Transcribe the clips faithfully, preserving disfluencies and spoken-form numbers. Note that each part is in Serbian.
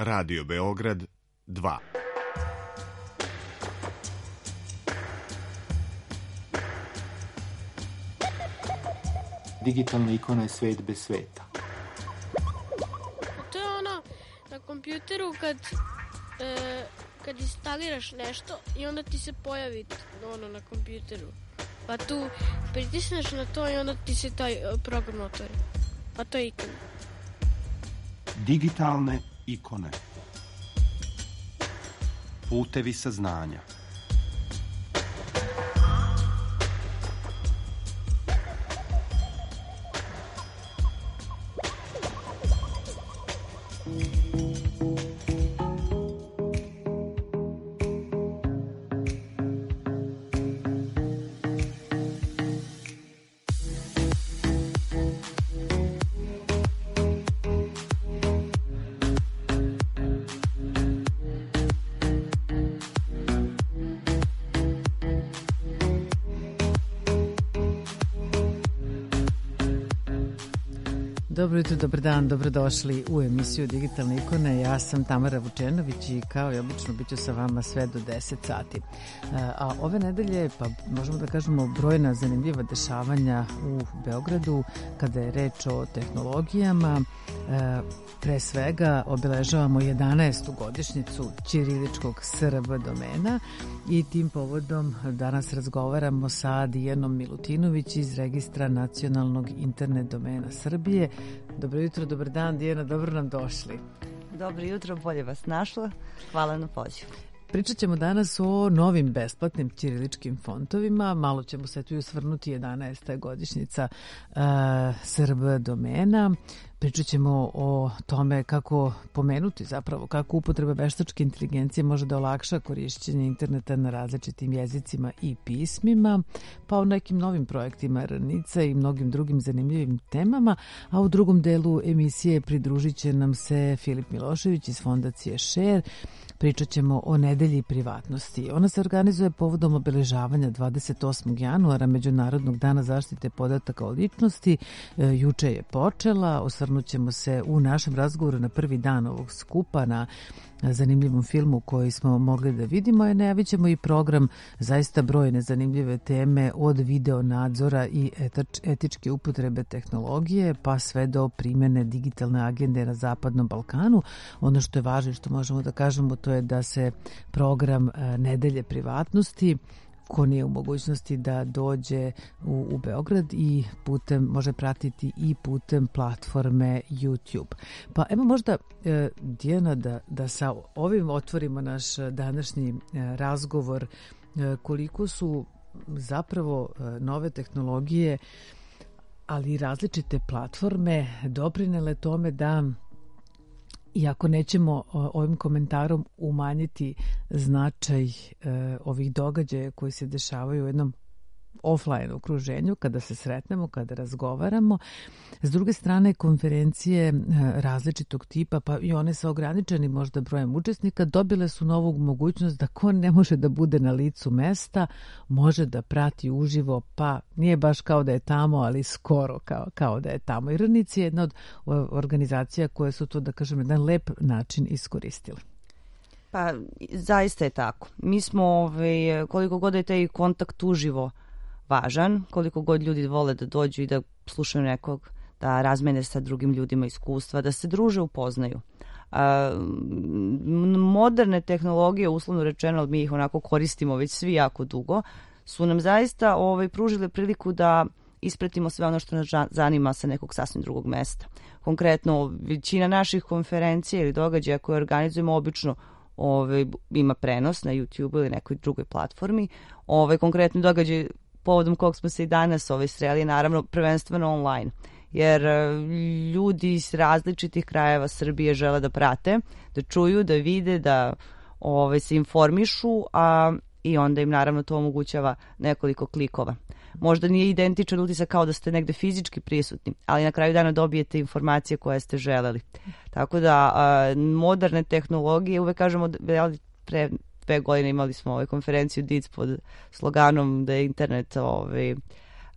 Radio Beograd dva. Digitalna ikona je svet bez sveta. To je ono na kompjuteru kad, e, kad instaliraš nešto i onda ti se pojavi ono na kompjuteru. Pa tu pritisneš na to i onda ti se taj program otvori. Pa to je ikona. Digitalne ikone. Putevi saznanja. Dobro jutro, dobar dan, dobrodošli u emisiju Digitalne ikone. Ja sam Tamara Vučenović i kao i obično bit ću sa vama sve do deset sati. A ove nedelje, pa možemo da kažemo, brojna zanimljiva dešavanja u Beogradu kada je reč o tehnologijama. Pre svega obeležavamo jedanaestu godišnjicu ćiriličkog S R B domena i tim povodom danas razgovaramo sa Dijanom Milutinović iz Registra nacionalnog internet domena Srbije. Dobro jutro, dobar dan, Dijana, dobro nam došli. Dobro jutro, bolje vas našla. Hvala na pozivu. Pričat ćemo danas o novim besplatnim ćiriličkim fontovima. Malo ćemo se tu osvrnuti, jedanaesta godišnjica uh, S R B domena. Pričat ćemo o tome kako pomenuti zapravo, kako upotreba veštačke inteligencije može da olakša korišćenje interneta na različitim jezicima i pismima, pa o nekim novim projektima R N I C A i mnogim drugim zanimljivim temama, a u drugom delu emisije pridružit će nam se Filip Milošević iz fondacije Share. Pričat ćemo o nedelji privatnosti. Ona se organizuje povodom obeležavanja dvadeset osmog januara, Međunarodnog dana zaštite podataka o ličnosti. E, juče je počela, osvrnut ćemo se u našem razgovoru na prvi dan ovog skupa na zanimljivom filmu koji smo mogli da vidimo, a najavit ćemo i program zaista brojne zanimljive teme od video nadzora i etičke upotrebe tehnologije pa sve do primjene digitalne agende na Zapadnom Balkanu. Ono što je važno i što možemo da kažemo to je da se program nedelje privatnosti ko nije u mogućnosti da dođe u, u Beograd i putem može pratiti i putem platforme YouTube. Pa evo možda e, Dijana da, da sa ovim otvorimo naš današnji e, razgovor e, koliko su zapravo e, nove tehnologije ali i različite platforme doprinele tome da iako nećemo ovim komentarom umanjiti značaj e, ovih događaja koji se dešavaju u jednom offline okruženju, kada se sretnemo, kada razgovaramo. S druge strane, konferencije e, različitog tipa, pa i one sa ograničenim možda brojem učesnika, dobile su novu mogućnost da ko ne može da bude na licu mesta, može da prati uživo, pa nije baš kao da je tamo, ali skoro kao, kao da je tamo. I R N I C A je jedna od organizacija koje su to, da kažem, jedan lep način iskoristile. Pa zaista je tako. Mi smo, ovaj, koliko god je taj kontakt uživo važan, koliko god ljudi vole da dođu i da slušaju nekog, da razmene sa drugim ljudima iskustva, da se druže, upoznaju. A, moderne tehnologije, uslovno rečeno, ali mi ih onako koristimo već svi jako dugo, su nam zaista ovaj, pružile priliku da ispratimo sve ono što nas zanima sa nekog sasvim drugog mesta. Konkretno, većina naših konferencija ili događaja koje organizujemo obično ovaj, ima prenos na YouTube ili nekoj drugoj platformi. Ovaj, konkretni događaj povodom kog smo se i danas ovaj, sreli, naravno prvenstveno online. Jer ljudi iz različitih krajeva Srbije žele da prate, da čuju, da vide, da ovaj, se informišu, a i onda im naravno to omogućava nekoliko klikova. Možda nije identičan utisak kao da ste negde fizički prisutni, ali na kraju dana dobijete informacije koje ste želeli. Tako da a, moderne tehnologije, uvek kažemo, pre dve godine imali smo ovaj konferenciju D I C pod sloganom da je internet ovaj,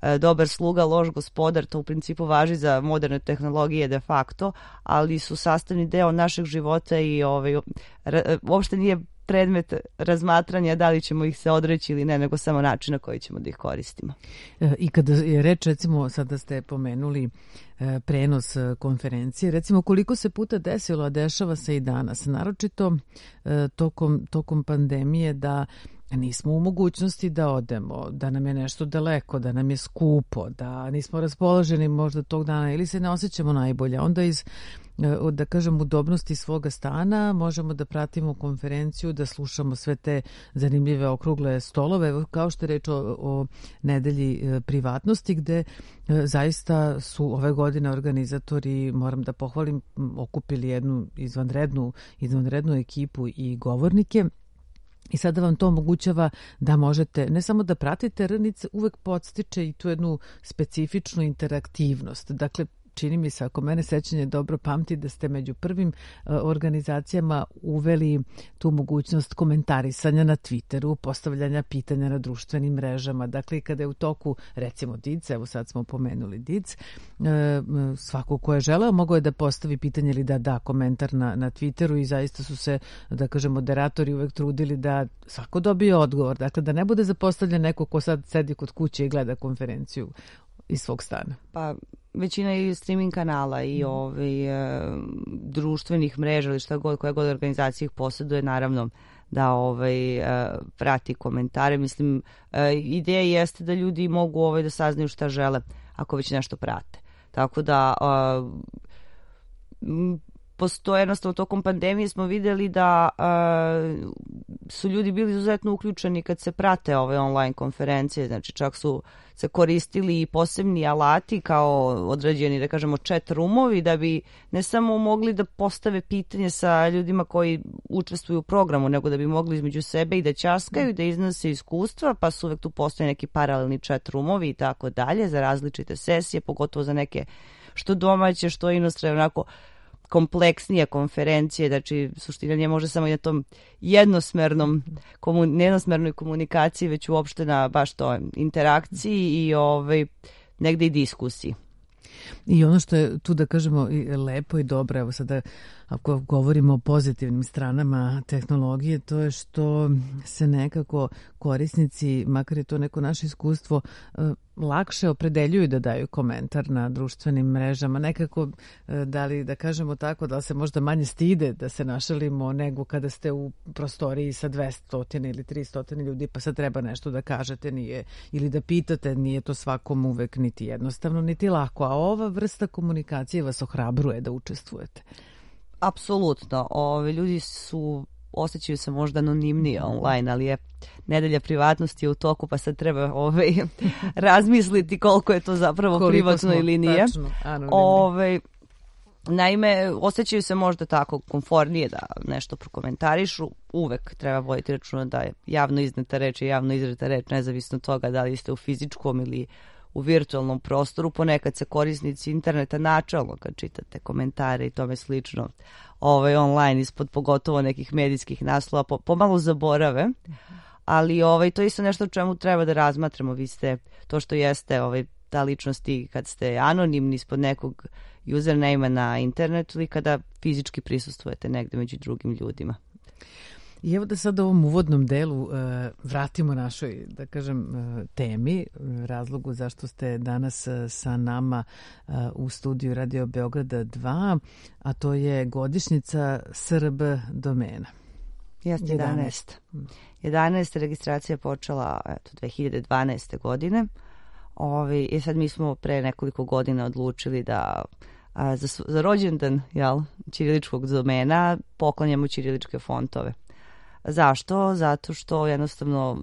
dobar sluga, loš gospodar, to u principu važi za moderne tehnologije de facto, ali su sastavni deo našeg života i ovaj, uopšte nije predmet razmatranja da li ćemo ih se odreći ili ne, nego samo način na koji ćemo da ih koristimo. I kada je reč, recimo, sada ste pomenuli prenos konferencije, recimo koliko se puta desilo, a dešava se i danas, naročito tokom, tokom pandemije, da nismo u mogućnosti da odemo, da nam je nešto daleko, da nam je skupo, da nismo raspoloženi možda tog dana ili se ne osjećamo najbolje. Onda iz, da kažem, udobnosti svoga stana možemo da pratimo konferenciju, da slušamo sve te zanimljive okrugle stolove, kao što je reč o, o nedelji privatnosti, gde zaista su ove godine organizatori, moram da pohvalim, okupili jednu izvanrednu, izvanrednu ekipu i govornike. I sada vam to omogućava da možete ne samo da pratite, R N I C uvek podstiče i tu jednu specifičnu interaktivnost. Dakle, čini mi se, ako mene sećanje dobro pamti, da ste među prvim organizacijama uveli tu mogućnost komentarisanja na Twitteru, postavljanja pitanja na društvenim mrežama. Dakle, kada je u toku, recimo D I C, evo sad smo pomenuli D I C, svako ko je želeo mogao je da postavi pitanje ili da da komentar na, na Twitteru i zaista su se, da kažem, moderatori uvek trudili da svako dobije odgovor. Dakle, da ne bude zapostavljen neko ko sad sedi kod kuće i gleda konferenciju iz svog stana. Pa većina i streaming kanala i ovaj, e, društvenih mreža ili šta god, koja god organizacija ih posjeduje, naravno da ovaj, e, prati komentare. Mislim, e, ideja jeste da ljudi mogu ovaj, da saznaju šta žele ako već nešto prate. Tako da e, postoje jednostavno tokom pandemije smo vidjeli da uh, su ljudi bili izuzetno uključeni kad se prate ove online konferencije, znači čak su se koristili i posebni alati kao određeni, da kažemo, chat roomovi da bi ne samo mogli da postave pitanje sa ljudima koji učestvuju u programu, nego da bi mogli između sebe i da ćaskaju, da iznose iskustva, pa su uvek tu postoje neki paralelni chat roomovi i tako dalje za različite sesije, pogotovo za neke što domaće, što inostrane, onako kompleksnije konferencije, znači suština nije može samo na tom jednosmernom komun, jednosmernoj komunikaciji, već uopšte na baš to interakciji i ovaj, negde i diskusiji. I ono što je tu, da kažemo, i lepo i dobro, evo sada ako govorimo o pozitivnim stranama tehnologije, to je što se nekako korisnici, makar je to neko naše iskustvo, lakše opredeljuju da daju komentar na društvenim mrežama. Nekako, da li da kažemo tako, da se možda manje stide da se našalimo nego kada ste u prostoriji sa dvesta ili tristo ljudi, pa sad treba nešto da kažete nije, ili da pitate, nije to svakom uvek niti jednostavno, niti lako. A ova vrsta komunikacije vas ohrabruje da učestvujete. Apsolutno. Ove, ljudi su, osjećaju se možda anonimnije online, ali je nedelja privatnosti u toku, pa sad treba ovaj, razmisliti koliko je to zapravo koliko privatno ili nije. Ove, naime, osjećaju se možda tako komfornije da nešto prokomentarišu. Uvek treba voditi računa da je javno izneta reč i javno izreta reč, nezavisno od toga da li ste u fizičkom ili u virtualnom prostoru. Ponekad se korisnici interneta načalno, kad čitate komentare i tome slično, ovaj, online ispod pogotovo nekih medijskih naslova, po, pomalo zaborave, ali ovaj, to je isto nešto o čemu treba da razmatramo. Vi ste, to što jeste ovaj, ta ličnost i kad ste anonimni ispod nekog username-a na internetu ili kada fizički prisustvujete negde među drugim ljudima. I evo da sad u ovom uvodnom delu uh, vratimo našoj, da kažem, uh, temi, razlogu zašto ste danas uh, sa nama uh, u studiju Radio Beograda dva, a to je godišnjica S R B domena. Jeste jedanaest. jedanaest registracija je počela eto, dve hiljade dvanaeste. godine. Ovi, I sad mi smo pre nekoliko godina odlučili da a, za, za rođendan jel, ćiriličkog domena poklanjamo ćiriličke fontove. Zašto? Zato što jednostavno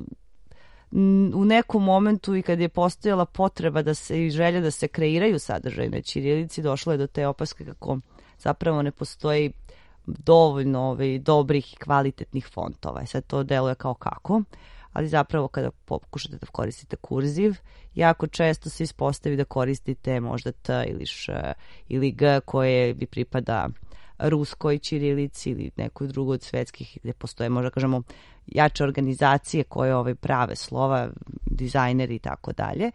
u nekom momentu i kad je postojala potreba da se i želja da se kreiraju sadržaj na ćirilici, došlo je do te opaske kako zapravo ne postoji dovoljno ovaj, dobrih i kvalitetnih fontova. I sad to deluje kao kako, ali zapravo kada pokušate da koristite kurziv, jako često se ispostavi da koristite možda T ili Š ili G koje bi pripada ruskoj ćirilici ili nekoj drugoj od svetskih, gde postoje možda kažemo jače organizacije koje ovaj prave slova, dizajneri i tako dalje.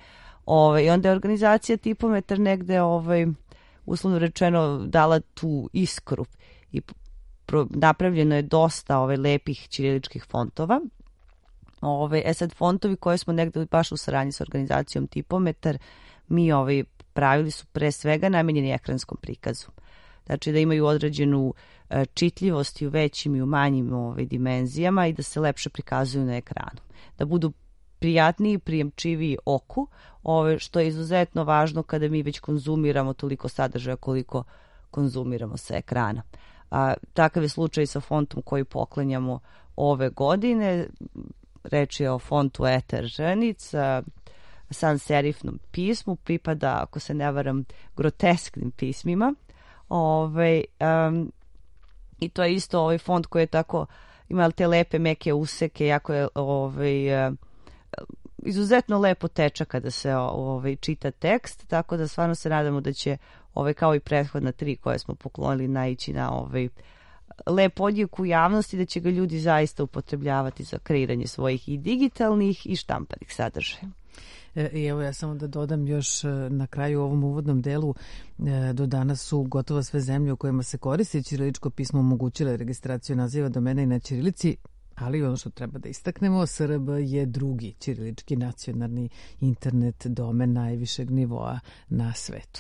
Ovaj, I onda je organizacija Tipometar negde, ovaj, uslovno rečeno, dala tu iskru i pro, napravljeno je dosta ovaj, lepih ćiriličkih fontova. Ove, e sad, fontovi koje smo negde baš u saradnji sa organizacijom Tipometar, mi ovaj, pravili su pre svega namenjeni ekranskom prikazu. Znači da imaju određenu e, čitljivost i u većim i u manjim ovaj, dimenzijama i da se lepše prikazuju na ekranu. Da budu prijatniji, prijemčiviji oku, ove, što je izuzetno važno kada mi već konzumiramo toliko sadržaja koliko konzumiramo sa ekrana. A, takav je slučaj sa fontom koji poklanjamo ove godine. Reč je o fontu Eter ženica, sans serifnom pismu, pripada, ako se ne varam, grotesknim pismima. Ove, um, I to je isto ovaj font koji je tako, ima te lepe meke useke, jako je ovaj, izuzetno lepo teče kada se ovaj, čita tekst, tako da stvarno se nadamo da će ovaj, kao i prethodna tri koje smo poklonili naići na ovaj, lep odjek u javnosti, da će ga ljudi zaista upotrebljavati za kreiranje svojih i digitalnih i štampanih sadržaja. I evo ja samo da dodam još na kraju u ovom uvodnom delu, do danas su gotovo sve zemlje u kojima se koristi ćiriličko pismo omogućile registraciju naziva domena i na ćirilici, ali ono što treba da istaknemo, S R B je drugi ćirilički nacionalni internet domen najvišeg nivoa na svetu.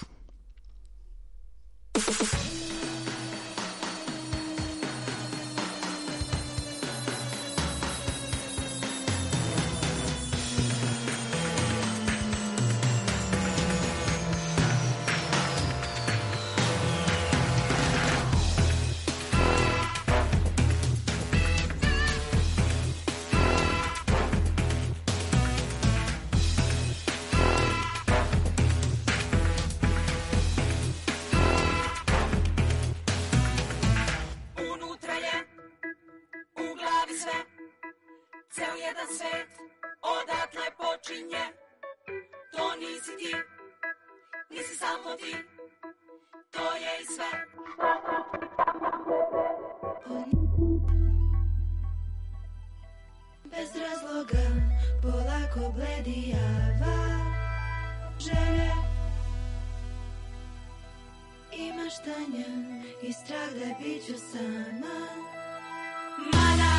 Bez razloga polako bledijava želje i maštanja i strah da bit ću sama. Mada,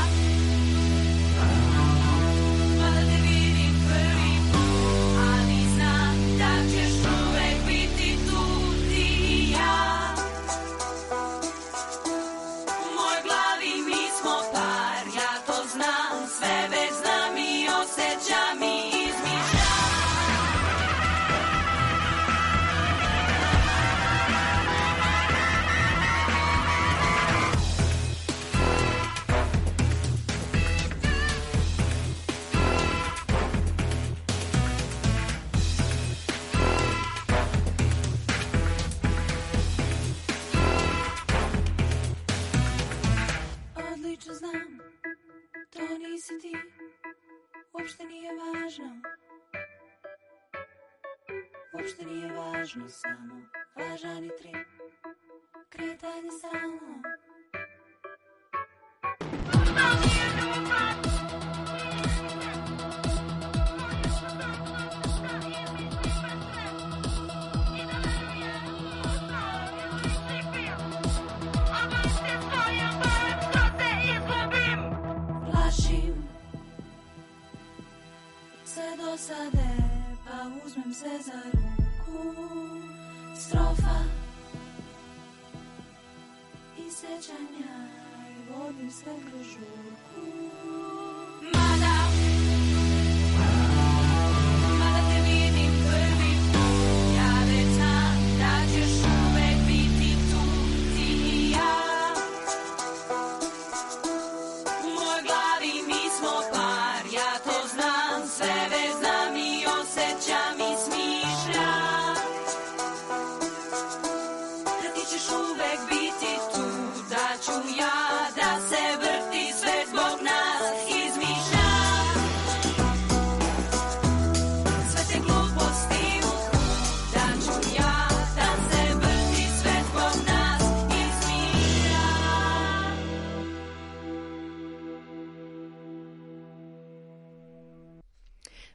mada te vidim prvi put, ali znam da ćeš uvek biti tu ti i ja. U mojoj glavi mi smo par, ja to znam, sve već znam i osjećam i izmišljam. Odlično znam, to nisi ti, uopšte nije važno. Uopšte nije važno, samo važan i tri, kretanje stalno. Plašim se dosade, pa uzmem se za ruku. Strofa i sećanja i vodim sve kroz žurku. Mada, mada te vidim prvi put, ja već znam da ćeš uvek biti tu ti i ja. U mojoj glavi mi smo par, ja to znam, sve već znam i osjećam i smišljam. Da ti ćeš uvek biti tu, da ću ja da se vrti sve zbog nas.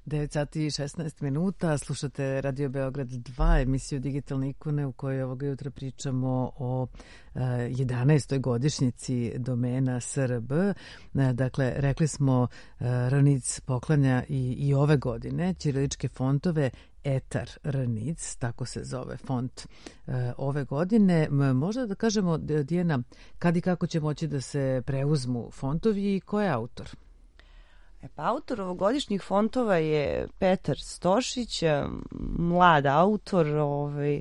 devet sati i šesnaest minuta, slušate Radio Beograd dva, emisiju Digitalne ikone u kojoj ovoga jutra pričamo o jedanaestoj godišnjici domena S R B. Dakle, rekli smo Ranic poklanja i, i ove godine ćiriličke fontove Etar Ranic, tako se zove font e, ove godine. Možda da kažemo, Dijana, kad i kako će moći da se preuzmu fontovi i ko je autor? E pa autor ovogodišnjih fontova je Petar Stošić, mlad autor, ovaj,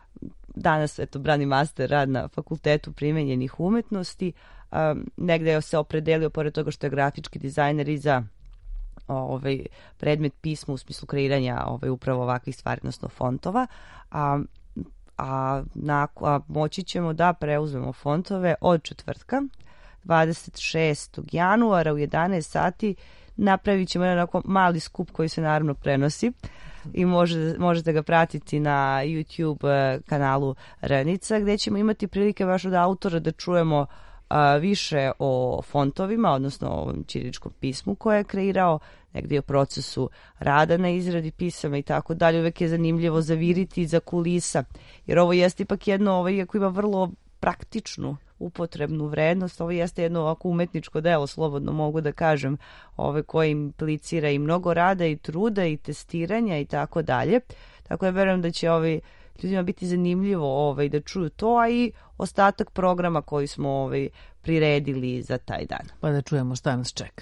danas eto, brani master rad na Fakultetu primenjenih umetnosti. Um, negde je se opredelio, pored toga što je grafički dizajner, i za ovaj predmet pisma u smislu kreiranja ovaj upravo ovakvih stvari, odnosno fontova, a a, na, a moći ćemo da preuzmemo fontove od četvrtka dvadeset šestog januara u jedanaest sati. Napravit ćemo jedan mali skup koji se naravno prenosi i može, možete ga pratiti na YouTube kanalu Ranica, gde ćemo imati prilike baš od autora da čujemo a, više o fontovima, odnosno o ovom ćiriličkom pismu koje je kreirao, negdje o procesu rada na izradi pisama i tako dalje. Uvek je zanimljivo zaviriti iza kulisa, jer ovo jeste ipak jedno, ovo iako ima vrlo praktičnu upotrebnu vrednost, ovo jeste jedno ovako umetničko delo, slobodno mogu da kažem, ove koje implicira i mnogo rada i truda i testiranja i tako dalje. Tako ja verujem da će ovi ljudima biti zanimljivo ovaj, da čuju to, a i ostatak programa koji smo ovaj, priredili za taj dan. Pa da čujemo šta nas čeka.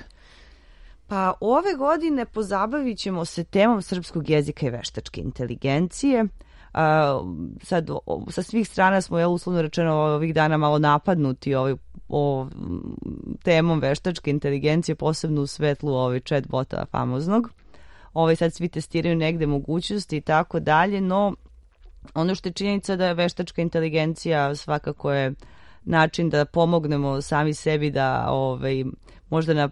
Pa ove godine pozabavit ćemo se temom srpskog jezika i veštačke inteligencije. A, sad, o, sa svih strana smo, jel, uslovno rečeno, ovih dana malo napadnuti ovaj, o, temom veštačke inteligencije, posebno u svetlu ovaj chatbota famoznog. Ovaj, sad svi testiraju negde mogućnosti i tako dalje, no ono što je činjenica da je veštačka inteligencija svakako je način da pomognemo sami sebi da ovaj, možda na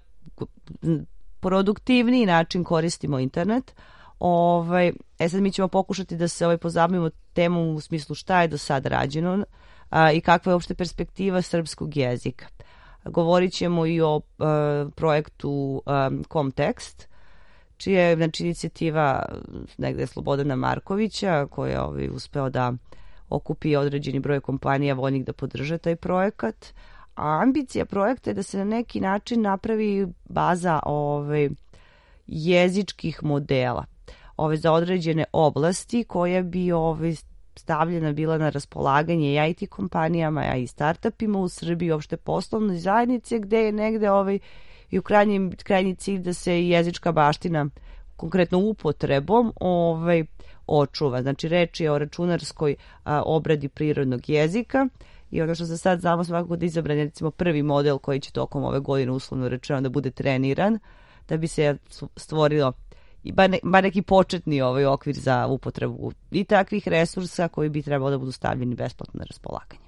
produktivniji način koristimo internet. Ovaj, e sad mi ćemo pokušati da se ovaj, pozabavimo temom u smislu šta je do sad rađeno a, i kakva je uopšte perspektiva srpskog jezika. Govorit ćemo i o a, projektu a, Comtext, čija je znači, inicijativa negde Slobodana Markovića, koja je ovaj, uspeo da okupi određeni broj kompanija voljnih da podrže taj projekat. A ambicija projekta je da se na neki način napravi baza ovaj, jezičkih modela ove, za određene oblasti koja bi ovaj, stavljena bila na raspolaganje i I T kompanijama, a i startupima u Srbiji, uopšte poslovnoj zajednici, gde je negde ovaj, i u krajnji, krajnji cilj da se jezička baština konkretno upotrebom ovaj, očuva. Znači reč je o računarskoj a, obradi prirodnog jezika i ono što se sad znamo svakako da izabran je recimo prvi model koji će tokom ove godine uslovno rečeno da bude treniran, da bi se stvorilo i bar, ne, bar neki početni ovaj okvir za upotrebu i takvih resursa koji bi trebalo da budu stavljeni besplatno na raspolaganje.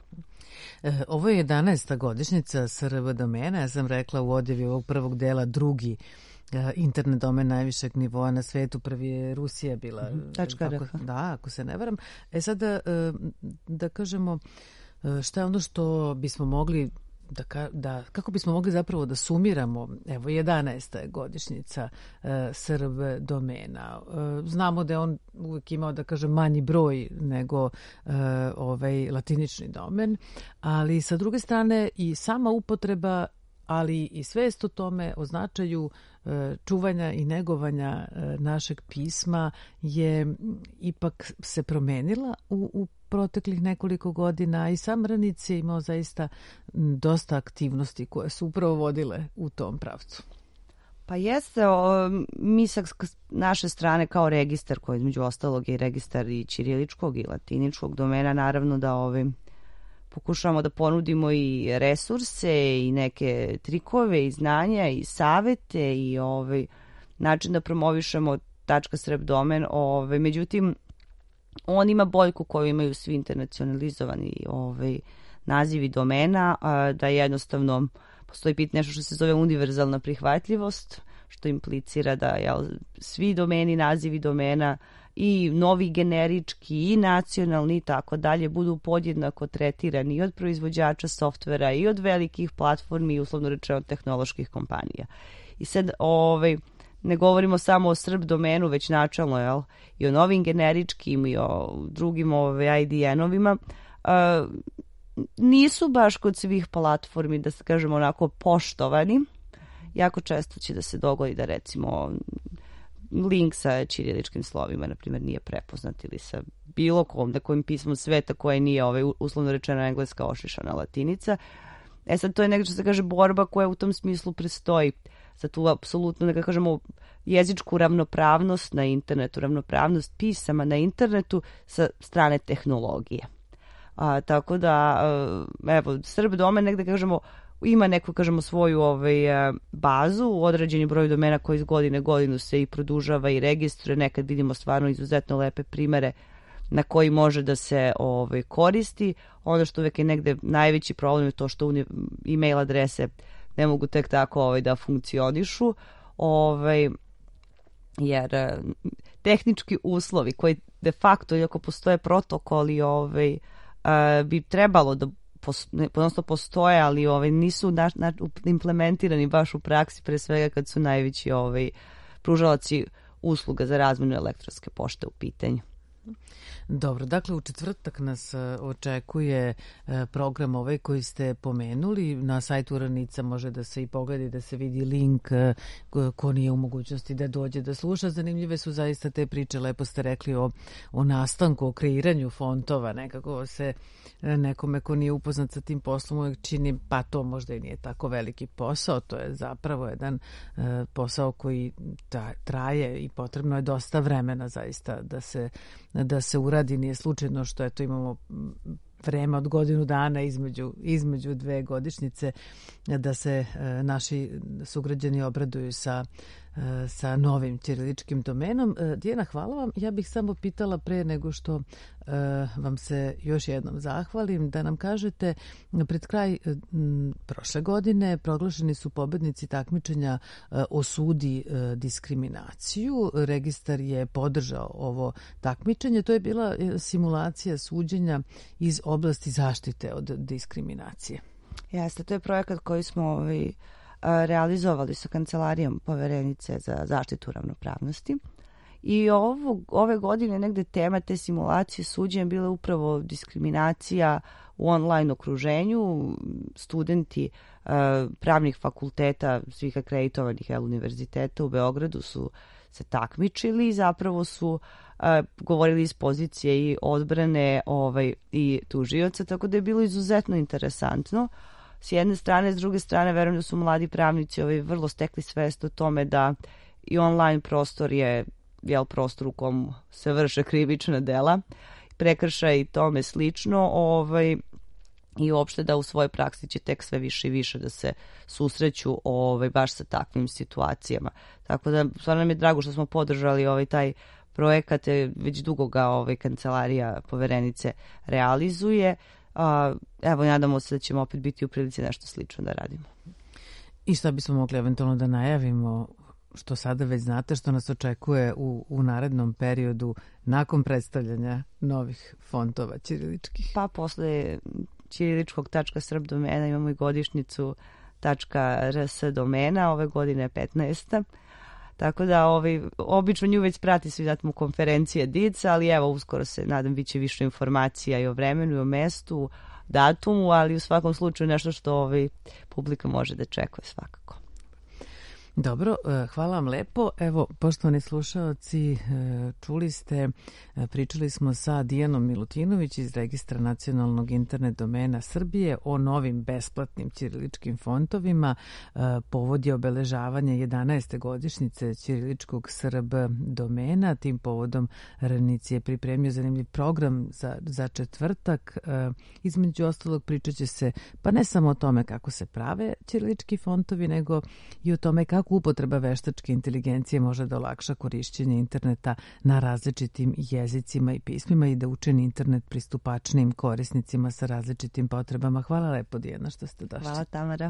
Ovo je jedanaesta godišnjica S R B domena, ja sam rekla u odjevi ovog prvog dela drugi internet domen najvišeg nivoa na svetu, prvi je Rusija bila. Mm-hmm. Tačka ako, da, ako se ne varam. E sad da, da kažemo šta je ono što bismo mogli Da, ka, da, kako bismo mogli zapravo da sumiramo, evo jedanaesta je godišnjica uh, S R B domena. Uh, znamo da je on uvijek imao, da kažem, manji broj nego uh, ovaj latinični domen, ali sa druge strane i sama upotreba, ali i svest o tome, o značaju uh, čuvanja i negovanja uh, našeg pisma je ipak se promenila u, u proteklih nekoliko godina i sam Ranic je imao zaista dosta aktivnosti koje su upravo vodile u tom pravcu. Pa jeste, o, mi sa naše strane kao registar, koji između ostalog je registar i ćiriličkog i latiničkog domena, naravno da ove, pokušavamo da ponudimo i resurse i neke trikove i znanja i savete i ove, način da promovišemo .srp domen. Ove, međutim, on ima boljku koju imaju svi internacionalizovani ovaj, nazivi domena, a, da jednostavno postoji pit nešto što se zove univerzalna prihvatljivost, što implicira da jel, svi domeni, nazivi domena i novi generički i nacionalni i tako dalje budu podjednako tretirani i od proizvođača softvera i od velikih platformi i uslovno rečeno tehnoloških kompanija. I sad ovaj, ne govorimo samo o Srb domenu, već načalno, jel? I o novim generičkim i o drugim ove I D N-ovima. Uh, nisu baš kod svih platformi, da se kažemo onako, poštovani. Jako često će da se dogodi da recimo link sa ćiriličkim slovima, na primjer, nije prepoznat ili sa bilo kom, da kojim pismom sveta koje nije ovaj, uslovno rečeno engleska ošišana latinica. E sad, to je nekako što se kaže borba koja u tom smislu prestoji za tu apsolutno, da kažemo, jezičku ravnopravnost na internetu, ravnopravnost pisama na internetu sa strane tehnologije. A, tako da, evo, Srb domen negde, kažemo, ima neku, kažemo, svoju ovaj, bazu, određeni broj domena koji iz godine godinu se i produžava i registruje. Nekad vidimo stvarno izuzetno lepe primere na koji može da se ovaj, koristi. Ono što uvek je negde najveći problem je to što e-mail adrese ne mogu tek tako ovaj, da funkcionišu, ovaj, jer tehnički uslovi koji de facto, iako postoje protokoli, ovaj, bi trebalo da odnosno postoje, ali ovaj, nisu na, na, implementirani baš u praksi, pre svega kad su najveći ovaj, pružalaci usluga za razmenu elektronske pošte u pitanju. Dobro, dakle u četvrtak nas očekuje program ovaj koji ste pomenuli. Na sajtu Uranica može da se i pogleda, da se vidi link ko nije u mogućnosti da dođe da sluša. Zanimljive su zaista te priče, lepo ste rekli o, o nastanku, o kreiranju fontova. Nekako se nekome ko nije upoznat sa tim poslom uvijek čini, pa to možda i nije tako veliki posao. To je zapravo jedan posao koji traje i potrebno je dosta vremena zaista da se, da se uradi. Nije slučajno što eto imamo vreme od godinu dana između, između dve godišnjice da se e, naši sugrađani obraduju sa, e, sa novim ćiriličkim domenom. E, Dijana, hvala vam. Ja bih samo pitala pre nego što e, vam se još jednom zahvalim da nam kažete, pred kraj m, prošle godine proglašeni su pobednici takmičenja e, Osudi e, diskriminaciju. Registar je podržao ovo takmičenje. To je bila simulacija suđenja iz oblasti zaštite od diskriminacije. Jeste, to je projekat koji smo ovaj, realizovali sa Kancelarijom Poverenice za zaštitu ravnopravnosti. I ovo, ove godine negde tema te simulacije suđenja bila upravo diskriminacija u online okruženju. Studenti uh, pravnih fakulteta svih akreditovanih univerziteta u Beogradu su se takmičili i zapravo su uh, govorili iz pozicije i odbrane ovaj, i tužioca, tako da je bilo izuzetno interesantno. S jedne strane, s druge strane, verujem da su mladi pravnici ovaj, vrlo stekli svest o tome da i online prostor je jel, prostor u kom se vrše krivična dela, prekršaj i tome slično, ovaj, i uopšte da u svojoj praksi će tek sve više i više da se susreću ovaj, baš sa takvim situacijama. Tako da stvarno nam je drago što smo podržali ovaj taj projekat, već dugo ga ovaj, Kancelarija Poverenice realizuje. A, evo, nadamo se da ćemo opet biti u prilici nešto slično da radimo. I šta bismo mogli eventualno da najavimo, što sada već znate, što nas očekuje u, u narednom periodu nakon predstavljanja novih fontova ćiriličkih? Pa posle ćiriličkog .srb domena imamo i godišnjicu .rs domena, ove godine je petnaesta. Tako da ovaj, obično nju već prati svi zatim u konferencije D I C, ali evo uskoro se nadam bit će više informacija i o vremenu i o mestu, datumu, ali u svakom slučaju nešto što ovaj, publika može da čekuje svakako. Dobro, hvala vam lepo. Evo, poštovani slušaoci, čuli ste, pričali smo sa Dijanom Milutinović iz Registra nacionalnog internet domena Srbije o novim besplatnim ćiriličkim fontovima. Povod je obeležavanje jedanaeste godišnjice ćiriličkog Srb domena. Tim povodom Ranici je pripremio zanimljiv program za, za četvrtak. Između ostalog pričat će se pa ne samo o tome kako se prave ćirilički fontovi, nego i o tome kako upotreba veštačke inteligencije može da olakša korišćenje interneta na različitim jezicima i pismima i da učini internet pristupačnim korisnicima sa različitim potrebama. Hvala lepo, Dijana, što ste došli. Hvala, Tamara.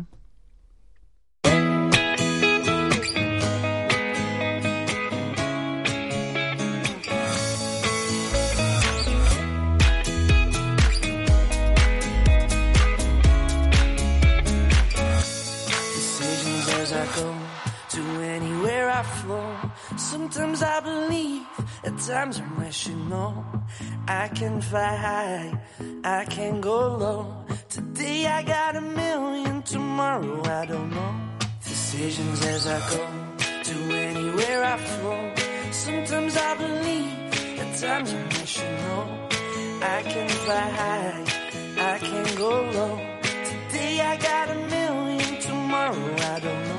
to anywhere I flow. Sometimes I believe, at times I'm rational. I can fly high, I can go low. Today I got a million, tomorrow I don't know. Decisions as I go, to anywhere I flow. Sometimes I believe, at times I'm rational. I can fly high, I can go low. Today I got a million, tomorrow I don't know.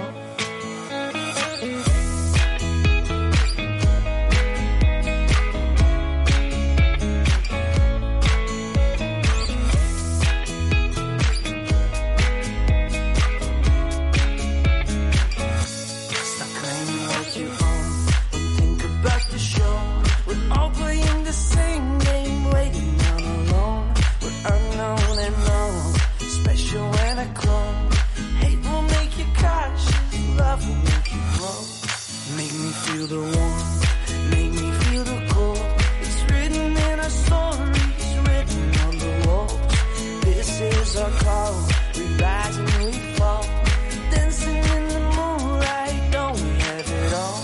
Stop claiming what you own and think about the show. We're all playing the same game, waiting on alone. We're unknown and known, special when I clone. Hate will make you cautious, love will make you glow. Make me feel the warmth, make me feel the cold. It's written in our stories, written on the walls. This is our call, we rise and we fall. Dancing in the moonlight, don't we have it all?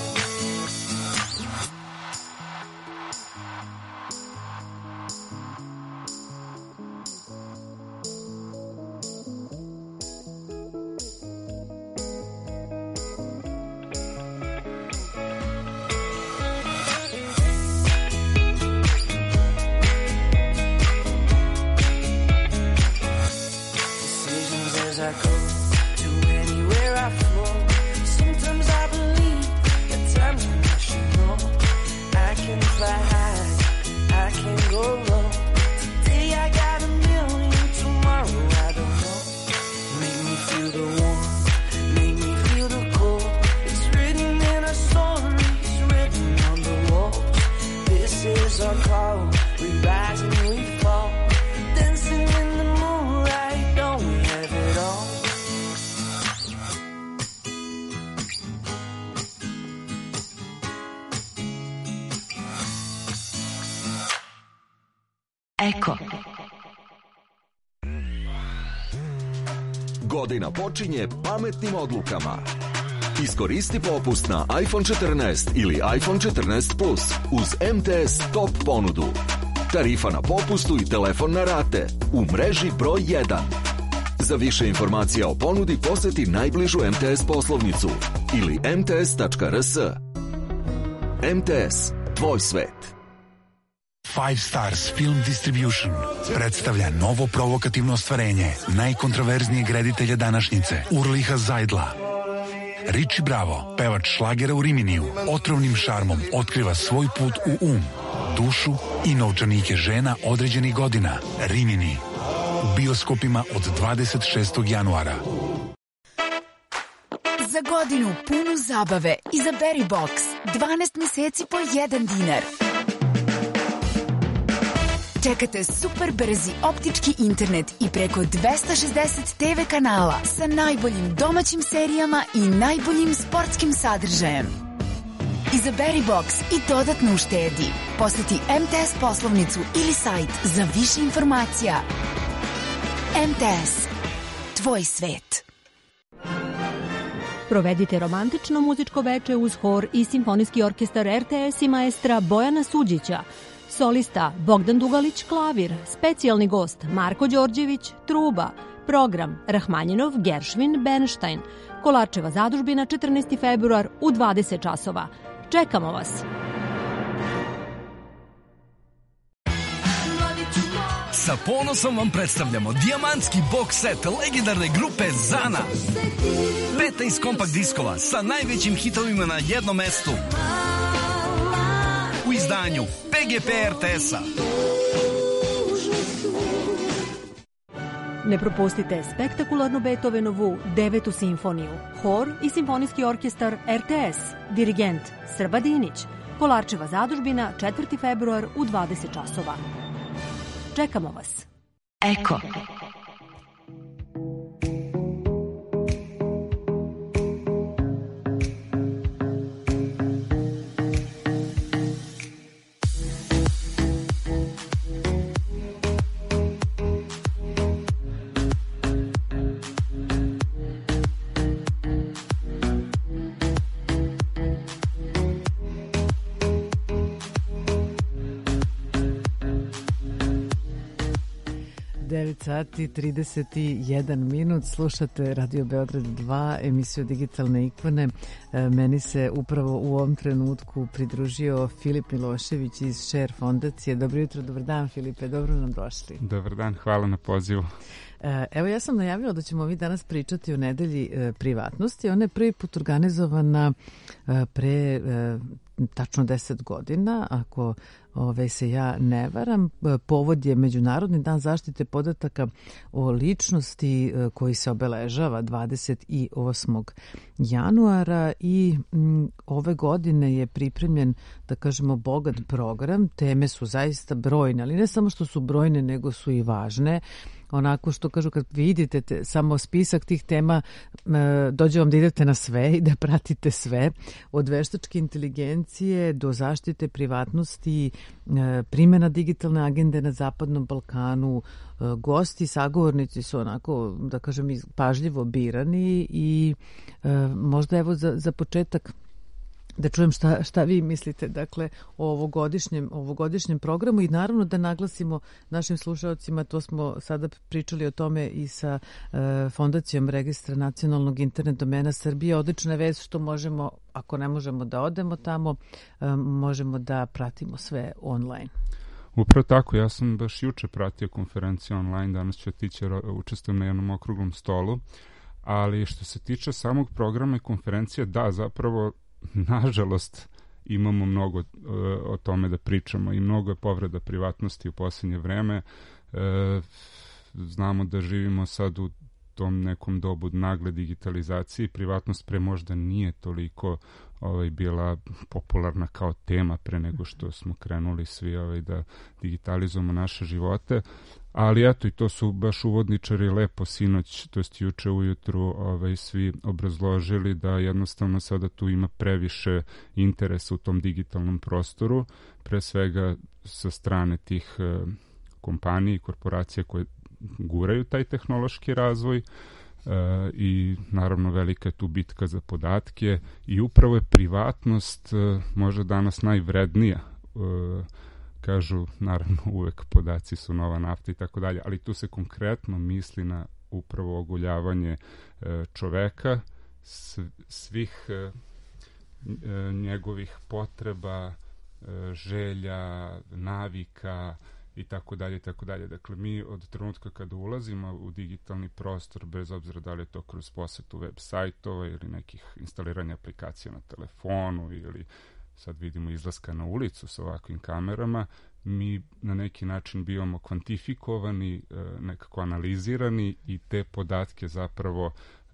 Decisions as I go, to anywhere I flow. Sometimes I believe, at times I'm rational. I can fly high, I can go low. Today I got a million, tomorrow I don't know. Make me feel the warmth, make me feel the cold. It's written in our stories, written on the walls. This is our call, we rise and we fall. Dancing in the moonlight, don't we have it all? Eko. Godina počinje pametnim odlukama. Iskoristi popust na iPhone četrnaest ili iPhone četrnaest Plus uz M T S Top ponudu. Tarifa na popustu i telefon na rate u mreži broj jedan. Za više informacija o ponudi poseti najbližu M T S poslovnicu ili m t s tačka r s. M T S, tvoj svet. Five Stars Film Distribution predstavlja novo provokativno ostvarenje najkontraverznijeg reditelja današnjice, Urliha Zajdla. Richie Bravo, pevač šlagera u Riminiju, otrovnim šarmom otkriva svoj put u um, dušu i novčanike žena određenih godina. Rimini. U bioskopima od dvadeset šestog januara. Za godinu punu zabave izaberi Box. dvanaest meseci po jedan dinar. Čekate super brzi optički internet i preko dvesta šezdeset te ve kanala sa najboljim domaćim serijama i najboljim sportskim sadržajem. Izaberi Box i dodatno uštedi. Poseti M T S poslovnicu ili sajt za više informacija. M T S. Tvoj svet. Provedite romantično muzičko veče uz hor i simfonijski orkestar R T S i maestra Bojana Suđića. Solista Bogdan Dugalić klavir, specijalni gost Marko Đorđević truba, program Rahmanjinov, Geršvin, Bernstein, Kolarčeva zadužbina četrnaesti februar u dvadeset časova. Čekamo vas! Sa ponosom vam predstavljamo dijamantski box set legendarne grupe Zana. petnaest kompakt diskova sa najvećim hitovima na jednom mestu. U izdanju P G P R T S-a. Ne propustite spektakularnu Beethovenovu devetu simfoniju, hor i simfonijski orkestar R T S, dirigent Srba Dinić, Kolarčeva zadužbina četvrti februar u dvadeset časova. Čekamo vas. Eko. devet sati trideset jedan minut, slušate Radio Beograd dva, emisiju Digitalne ikone. Meni se upravo u ovom trenutku pridružio Filip Milošević iz Share fondacije. Dobro jutro, dobar dan Filipe, dobro nam došli. Dobar dan, hvala na pozivu. Evo, ja sam najavila da ćemo mi danas pričati o nedelji privatnosti. Ona je prvi put organizovana pre tačno deset godina, ako ove, se ja ne varam. Povod je Međunarodni dan zaštite podataka o ličnosti koji se obeležava dvadeset osmog januara i m, ove godine je pripremljen, da kažemo, bogat program. Teme su zaista brojne, ali ne samo što su brojne, nego su i važne. Onako što kažu, kad vidite te, samo spisak tih tema, dođe vam da idete na sve i da pratite sve. Od veštačke inteligencije do zaštite privatnosti, primjena digitalne agende na Zapadnom Balkanu. Gosti, sagovornici su onako, da kažem, pažljivo birani i možda evo za, za početak da čujem šta, šta vi mislite, dakle, o ovogodišnjem, ovogodišnjem programu i naravno da naglasimo našim slušalcima, to smo sada pričali o tome i sa e, Fondacijom registra nacionalnog internet domena Srbije. Odlična je vest što možemo, ako ne možemo da odemo tamo, e, možemo da pratimo sve online. Upravo tako, ja sam baš juče pratio konferenciju online, danas ću otići, učestvujem na jednom okruglom stolu, ali što se tiče samog programa i konferencije, da, zapravo nažalost imamo mnogo uh, o tome da pričamo i mnogo je povreda privatnosti u posljednje vreme. Uh, znamo da živimo sad u tom nekom dobu nagle digitalizacije. Privatnost pre možda nije toliko ovaj, bila popularna kao tema pre nego što smo krenuli svi ovaj, da digitalizujemo naše živote. Ali eto, i to su baš uvodničari lepo sinoć, to jest juče ujutru, ovaj, svi obrazložili da jednostavno sada tu ima previše interesa u tom digitalnom prostoru, pre svega sa strane tih eh, kompanija i korporacija koje guraju taj tehnološki razvoj eh, i naravno velika je tu bitka za podatke i upravo je privatnost eh, možda danas najvrednija. eh, Kažu, naravno, uvek podaci su nova nafta i tako dalje, ali tu se konkretno misli na upravo oguljavanje e, čoveka, svih e, njegovih potreba, e, želja, navika i tako dalje i tako dalje. Dakle, mi od trenutka kada ulazimo u digitalni prostor, bez obzira da li je to kroz posetu web sajtova ili nekih instaliranja aplikacija na telefonu ili sad vidimo izlaska na ulicu sa ovakvim kamerama, mi na neki način bivamo kvantifikovani, nekako analizirani i te podatke zapravo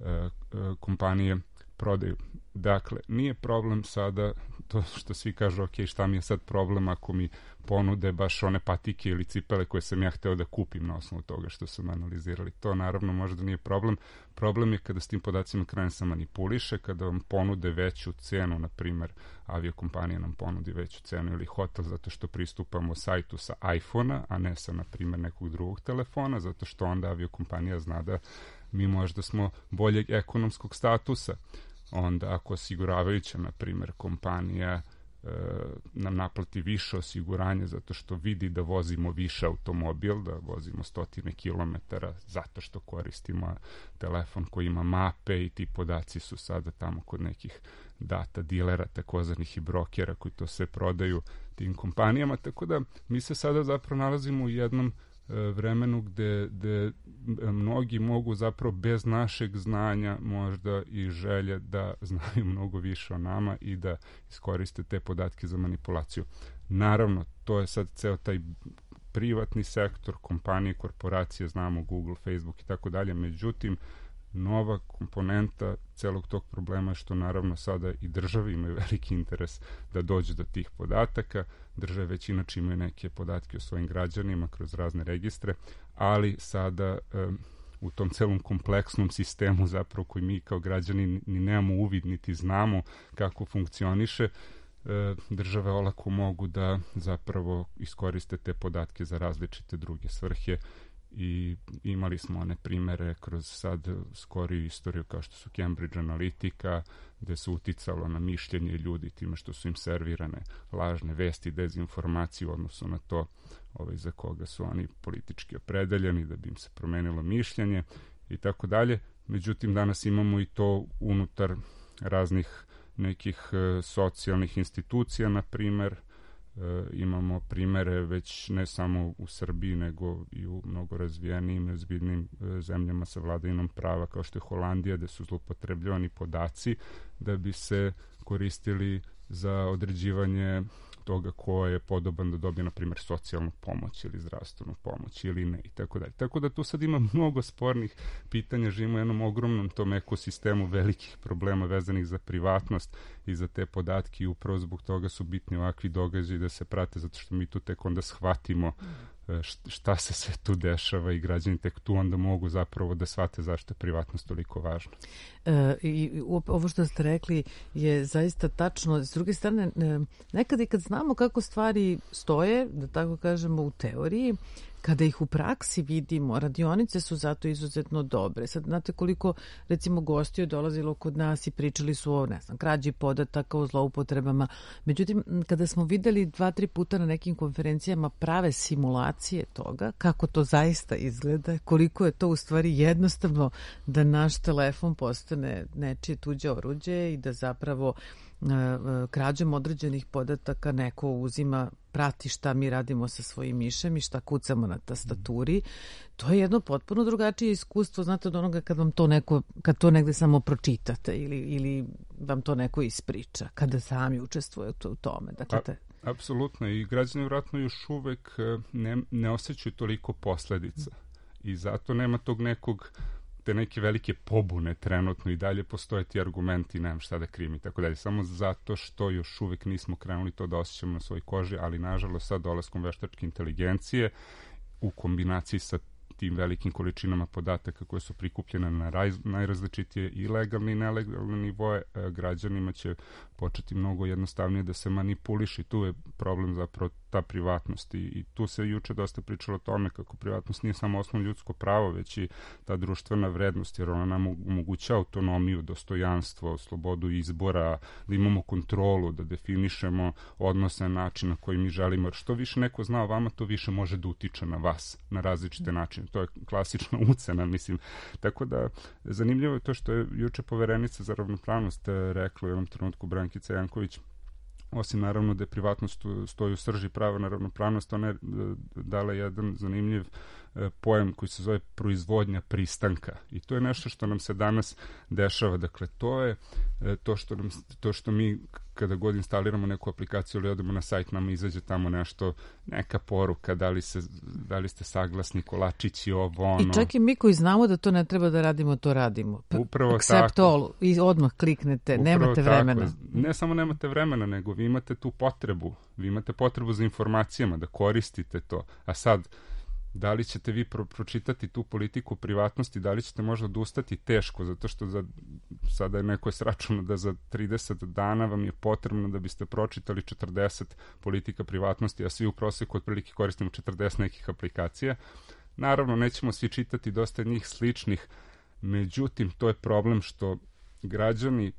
kompanije prodaju. Dakle, nije problem sada to što svi kažu, ok, šta mi je sad problem ako mi ponude baš one patike ili cipele koje sam ja hteo da kupim na osnovu toga što su me analizirali. To naravno možda nije problem. Problem je kada s tim podacima krene se manipuliše, kada vam ponude veću cenu, na primer, aviokompanija nam ponudi veću cenu ili hotel zato što pristupamo sajtu sa iPhona, a ne sa, na primer, nekog drugog telefona, zato što onda aviokompanija zna da mi možda smo boljeg ekonomskog statusa. Onda ako osiguravajuća, na primjer, kompanija e, nam naplati više osiguranje zato što vidi da vozimo više automobil, da vozimo stotine kilometara zato što koristimo telefon koji ima mape i ti podaci su sada tamo kod nekih data dilera, takozvanih i brokera koji to sve prodaju tim kompanijama, tako da mi se sada zapravo nalazimo u jednom vremenu gde, gde mnogi mogu zapravo bez našeg znanja možda i želje da znaju mnogo više o nama i da iskoriste te podatke za manipulaciju. Naravno, to je sad ceo taj privatni sektor, kompanije, korporacije, znamo Google, Facebook i tako dalje, međutim, nova komponenta celog tog problema je što naravno sada i države imaju veliki interes da dođe do tih podataka. Države već inače imaju neke podatke o svojim građanima kroz razne registre, ali sada um, u tom celom kompleksnom sistemu zapravo koji mi kao građani ni nemamo uvid niti znamo kako funkcioniše, države olako mogu da zapravo iskoriste te podatke za različite druge svrhe i imali smo one primere kroz sad skoriju istoriju kao što su Cambridge Analytica, gde se uticalo na mišljenje ljudi time što su im servirane lažne vesti, dezinformacije u odnosu na to ovaj, za koga su oni politički opredeljeni, da bi im se promenilo mišljenje i tako dalje. Međutim, danas imamo i to unutar raznih nekih e, socijalnih institucija, na primer. E, imamo primere već ne samo u Srbiji, nego i u mnogo razvijenijim, razvijenim e, zemljama sa vladavinom prava, kao što je Holandija, gde su zloupotrebljavani podaci da bi se koristili za određivanje toga ko je podoban da dobije, na primjer, socijalnu pomoć ili zdravstvenu pomoć ili ne i tako dalje. Tako da tu sad ima mnogo spornih pitanja, živimo u jednom ogromnom tom ekosistemu velikih problema vezanih za privatnost i za te podatke i upravo zbog toga su bitni ovakvi događaji da se prate, zato što mi tu tek onda shvatimo šta se sve tu dešava i građani tek tu onda mogu zapravo da shvate zašto je privatnost toliko važna. E, i ovo što ste rekli je zaista tačno. S druge strane, nekad i kad znamo kako stvari stoje, da tako kažemo u teoriji, kada ih u praksi vidimo, radionice su zato izuzetno dobre. Sad, znate koliko, recimo, gostiju je dolazilo kod nas i pričali su o, ne znam, krađi podataka, o zloupotrebama. Međutim, kada smo videli dva, tri puta na nekim konferencijama prave simulacije toga, kako to zaista izgleda, koliko je to u stvari jednostavno da naš telefon postane nečije tuđe oruđe i da zapravo krađom određenih podataka neko uzima, prati šta mi radimo sa svojim mišem i šta kucamo na tastaturi. To je jedno potpuno drugačije iskustvo, znate, od onoga kad vam to neko, kad to negde samo pročitate ili, ili vam to neko ispriča, kada sami učestvujete u tome. Dakle, te... A, apsolutno, i građani vjerojatno još uvek ne, ne osjećaju toliko posledica i zato nema tog nekog te neke velike pobune trenutno i dalje postoje ti argumenti, nemam šta da krim i tako dalje, samo zato što još uvek nismo krenuli to da osjećamo na svoj koži, ali nažalost sad dolaskom veštačke inteligencije u kombinaciji sa tim velikim količinama podataka koje su prikupljene na raj, najrazličitije i legalne i nelegalne nivoje, građanima će početi mnogo jednostavnije da se manipuliši. Tu je problem zapravo ta privatnost i, i tu se juče dosta pričalo o tome kako privatnost nije samo osnovno ljudsko pravo, već i ta društvena vrednost, jer ona nam omoguća autonomiju, dostojanstvo, slobodu izbora, da imamo kontrolu, da definišemo odnose na način na koji mi želimo, jer što više neko zna o vama, to više može da utiče na vas na različite načine. To je klasična ucena, mislim. Tako da, zanimljivo je to što je juče poverenica za ravnopravnost rekla u jednom trenutku Brankica Janković, osim naravno da je privatnost stoji u srži prava na ravnopravnost, ona je dala jedan zanimljiv pojam koji se zove proizvodnja pristanka. I to je nešto što nam se danas dešava. Dakle, to je to što, nam, to što mi kada god instaliramo neku aplikaciju ili odemo na sajt, nam izađe tamo nešto, neka poruka, da li, se, da li ste saglasni, kolačići, ovo, ono. I čak i mi koji znamo da to ne treba da radimo, to radimo. Upravo Accept tako. All, i odmah kliknete, Upravo nemate vremena. Tako. Ne samo nemate vremena, nego vi imate tu potrebu. Vi imate potrebu za informacijama, da koristite to. A sad, da li ćete vi pro- pročitati tu politiku privatnosti, da li ćete možda odustati, teško, zato što za, sada je neko je sračunao da za trideset dana vam je potrebno da biste pročitali četrdeset politika privatnosti, a svi u proseku otprilike koristimo četrdeset nekih aplikacija. Naravno, nećemo svi čitati, dosta njih sličnih, međutim, to je problem što građani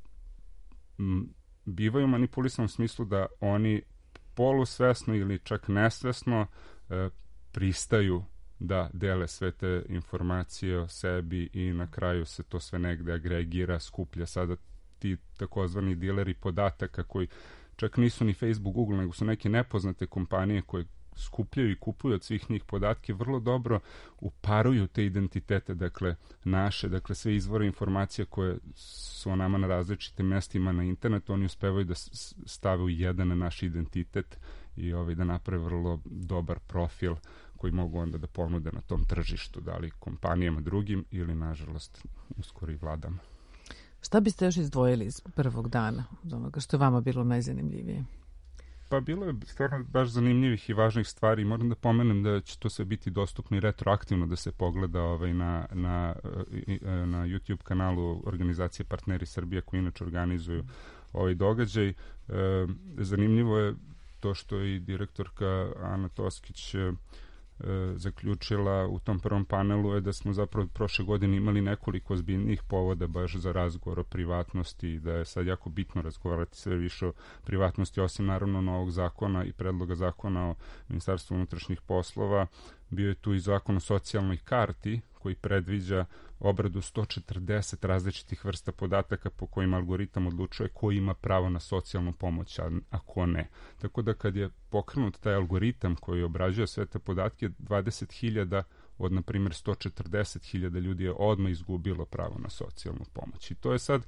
m, bivaju manipulisani u smislu da oni polusvesno ili čak nesvesno e, pristaju da dele sve te informacije o sebi i na kraju se to sve negde agregira, skuplja. Sada ti takozvani dileri podataka koji čak nisu ni Facebook, Google, nego su neke nepoznate kompanije koje skupljaju i kupuju od svih njih podatke, vrlo dobro uparuju te identitete, dakle naše, dakle sve izvore informacija koje su o nama na različitim mestima na internetu, oni uspevaju da stave u jedan naš identitet i ovaj, da naprave vrlo dobar profil koji mogu onda da ponude na tom tržištu, da li kompanijama drugim ili, nažalost, uskoro i vladama. Šta biste još izdvojili iz prvog dana, od onoga što je vama bilo najzanimljivije? Pa bilo je stvarno baš zanimljivih i važnih stvari. Moram da pomenem da će to sve biti dostupno i retroaktivno da se pogleda ovaj, na, na, na YouTube kanalu organizacije Partneri Srbije koji inače organizuju ovaj događaj. E, zanimljivo je to što i direktorka Ana Toskić e, zaključila u tom prvom panelu je da smo zapravo prošle godine imali nekoliko ozbiljnijih povoda baš za razgovor o privatnosti i da je sad jako bitno razgovarati sve više o privatnosti, osim naravno novog zakona i predloga zakona o Ministarstvu unutrašnjih poslova. Bio je tu i zakon o socijalnoj karti koji predviđa obradu sto četrdeset različitih vrsta podataka po kojima algoritam odlučuje ko ima pravo na socijalnu pomoć, a, a ko ne. Tako da kad je pokrenut taj algoritam koji obrađuje sve te podatke, dvadeset hiljada od, na primjer, sto četrdeset hiljada ljudi je odmah izgubilo pravo na socijalnu pomoć. I to je sad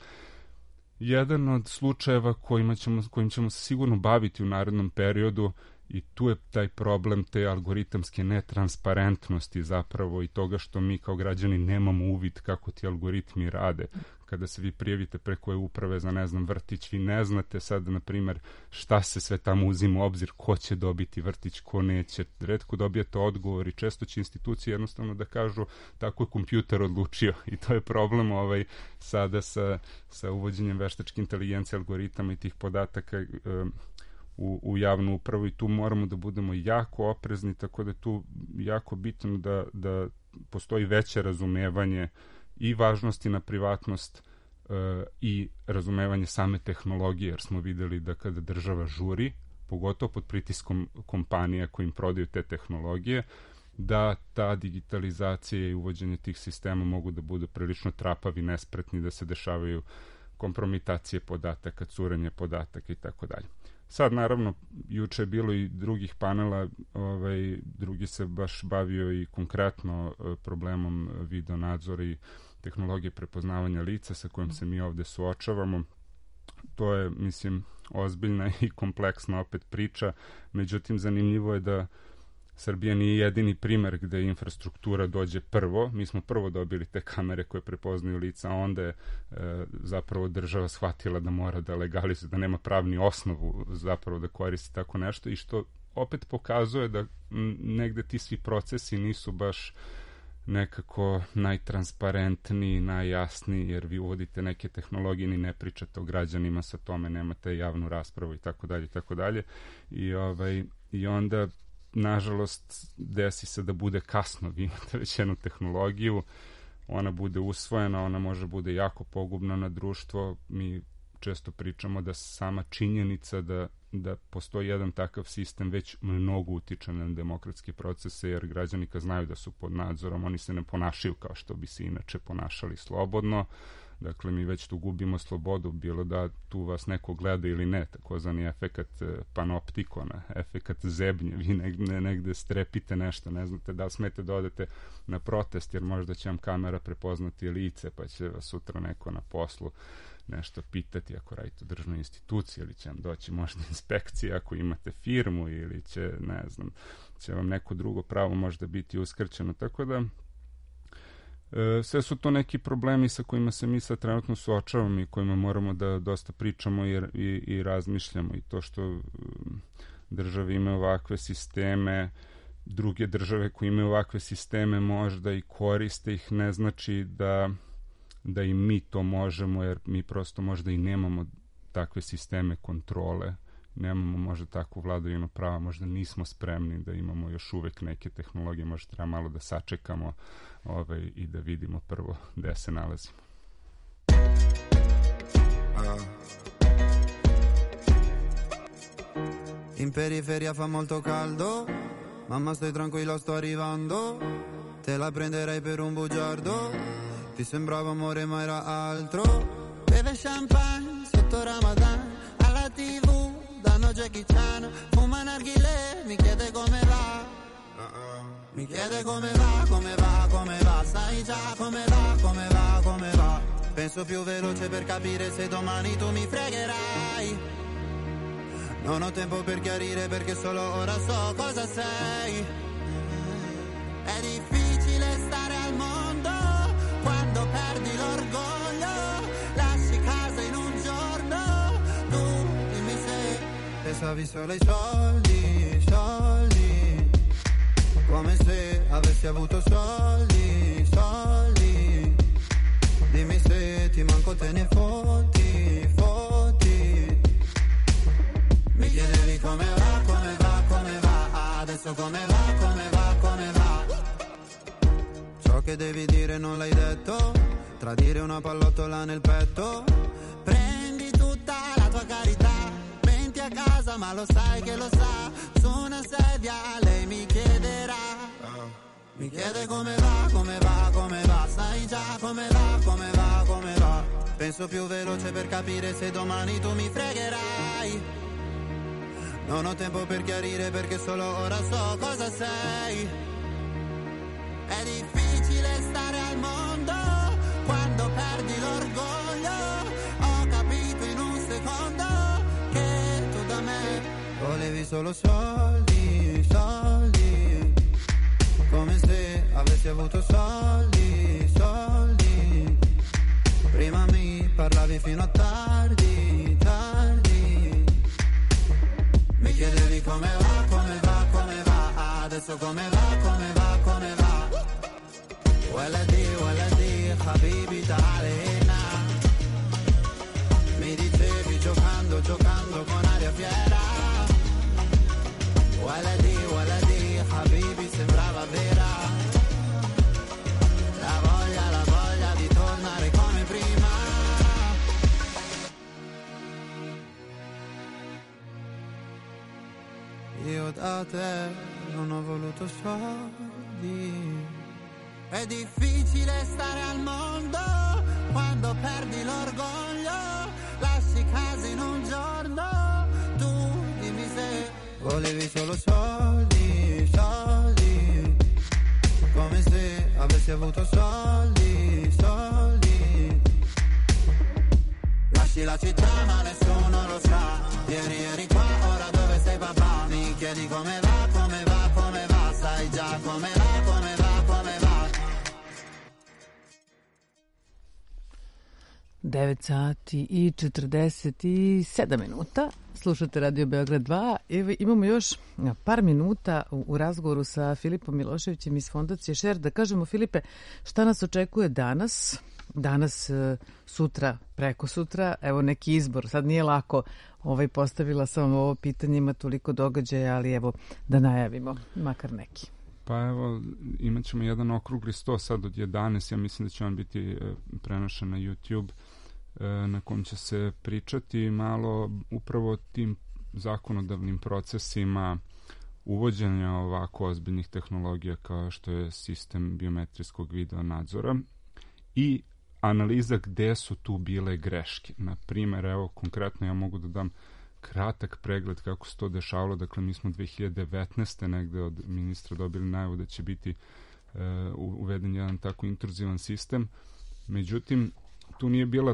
jedan od slučajeva kojima ćemo, kojim ćemo se sigurno baviti u narednom periodu. I tu je taj problem te algoritamske netransparentnosti zapravo i toga što mi kao građani nemamo uvid kako ti algoritmi rade. Kada se vi prijavite preko je uprave za, ne znam, vrtić, vi ne znate sad, na primjer, šta se sve tamo uzima u obzir, ko će dobiti vrtić, ko neće. Retko dobijete odgovor i često će institucije jednostavno da kažu tako je kompjuter odlučio. I to je problem ovaj, sada sa, sa uvođenjem veštačke inteligencije, algoritama i tih podataka um, U, u javnu upravu i tu moramo da budemo jako oprezni, tako da je tu jako bitno da, da postoji veće razumevanje i važnosti na privatnost e, i razumevanje same tehnologije, jer smo videli da kada država žuri, pogotovo pod pritiskom kompanija kojim prodaju te tehnologije, da ta digitalizacija i uvođenje tih sistema mogu da budu prilično trapavi, nespretni, da se dešavaju kompromitacije podataka, curenje podataka i tako dalje. Sad, naravno, juče je bilo i drugih panela, ovaj, drugi se baš bavio i konkretno problemom video nadzora i tehnologije prepoznavanja lica sa kojim se mi ovde suočavamo. To je, mislim, ozbiljna i kompleksna opet priča, međutim, zanimljivo je da Srbija nije jedini primer gde infrastruktura dođe prvo. Mi smo prvo dobili te kamere koje prepoznaju lica, a onda je e, zapravo država shvatila da mora da legalizuje, da nema pravni osnovu zapravo da koristi tako nešto i što opet pokazuje da m, negde ti svi procesi nisu baš nekako najtransparentniji, najjasniji, jer vi uvodite neke tehnologije ni ne pričate o građanima, sa tome nemate javnu raspravu i tako dalje i tako dalje. I ovaj i onda nažalost desi se da bude kasno, vi imate već jednu tehnologiju, ona bude usvojena, ona može bude jako pogubna na društvo. Mi često pričamo da sama činjenica da, da postoji jedan takav sistem već mnogo utiče na demokratske procese, jer građani kad znaju da su pod nadzorom, oni se ne ponašaju kao što bi se inače ponašali slobodno. Dakle, mi već tu gubimo slobodu, bilo da tu vas neko gleda ili ne, takozvani efekat panoptikona, efekat zebnje, vi negde, negde strepite nešto, ne znate da li smete da odete na protest, jer možda će vam kamera prepoznati lice, pa će vas sutra neko na poslu nešto pitati ako radite u državnoj instituciji, ili će vam doći možda inspekcija ako imate firmu, ili će, ne znam, će vam neko drugo pravo možda biti uskrćeno, tako da sve su to neki problemi sa kojima se mi sad trenutno suočavamo i kojima moramo da dosta pričamo i, i, i razmišljamo. I to što države imaju ovakve sisteme, druge države koje imaju ovakve sisteme možda i koriste ih, ne znači da, da i mi to možemo, jer mi prosto možda i nemamo takve sisteme kontrole, nemamo možda takvu vladavinu prava, možda nismo spremni da imamo još uvek neke tehnologije, možda treba malo da sačekamo ovaj, i da vidimo prvo gde se nalazimo. In periferia fa molto caldo, mamma stai tranquilla sto arrivando, te la prenderei per un bugiardo, ti sembrava amore ma era altro, beve champagne sotto Ramadan, alla tivù danno Jackie Chan, fuma narghilè, mi chiede come va, mi chiede come va, come va, come va, sai già come va, come va, come va, penso più veloce per capire se domani tu mi fregherai, non ho tempo per chiarire perché solo ora so cosa sei, è difficile stare al mondo quando perdi l'orgoglio, lasci casa in un giorno, tu dimmi se pensavi solo ai soldi, soldi, come se avessi avuto soldi, soldi, dimmi se ti manco te ne fotti, fotti, mi chiedevi come va, come va, come va, adesso come va, come va, come va, che devi dire non l'hai detto, tradire una pallottola nel petto. Prendi tutta la tua carità, menti a casa ma lo sai che lo sa. Su una sedia lei mi chiederà, mi chiede come va, come va, come va. Sai già come va, come va, come va. Penso più veloce per capire se domani tu mi fregherai. Non ho tempo per chiarire perché solo ora so cosa sei. È difficile stare al mondo quando perdi l'orgoglio. Ho capito in un secondo che tu da me volevi solo soldi, soldi. Come se avessi avuto soldi, soldi. Prima mi parlavi fino a tardi, tardi. Mi chiedevi come va, come va, come va. Adesso come va, come va, come va. Waladi, waladi, habibi ta'alina. Mi dicevi giocando, giocando con aria fiera. Waladi, waladi, habibi sembrava vera. La voglia, la voglia di tornare come prima. Io da te non ho voluto soldi. È difficile stare al mondo quando perdi l'orgoglio. Lasci casa in un giorno. Tu dimmi se volevi solo soldi, soldi. Come se avessi avuto soldi, soldi. Lasci la città ma nessuno lo sa. Ieri eri qua, ora dove sei papà? Mi chiedi come va, come va, come va. Sai già come va, come va, come va. devet sati i četrdeset sedam minuta. Slušate Radio Beograd dva. Evo, imamo još par minuta u, u razgovoru sa Filipom Miloševićem iz Fondacije Šer. Da kažemo, Filipe, šta nas očekuje danas? Danas, sutra, preko sutra, evo neki izbor. Sad nije lako, ovaj, postavila sam ovo pitanje, ima toliko događaja, ali evo da najavimo, makar neki. Pa evo, imat ćemo jedan okrugli sto sad od jedanaest, ja mislim da će on biti e, prenošen na YouTube, e, na kom će se pričati malo upravo o tim zakonodavnim procesima uvođenja ovako ozbiljnih tehnologija kao što je sistem biometrijskog video nadzora i analiza gde su tu bile greške. Na primjer, evo, konkretno ja mogu da dam kratak pregled kako se to dešavalo. Dakle, mi smo dve hiljade devetnaeste negde od ministra dobili najavu da će biti uh, uveden jedan tako intruzivan sistem. Međutim, tu nije bila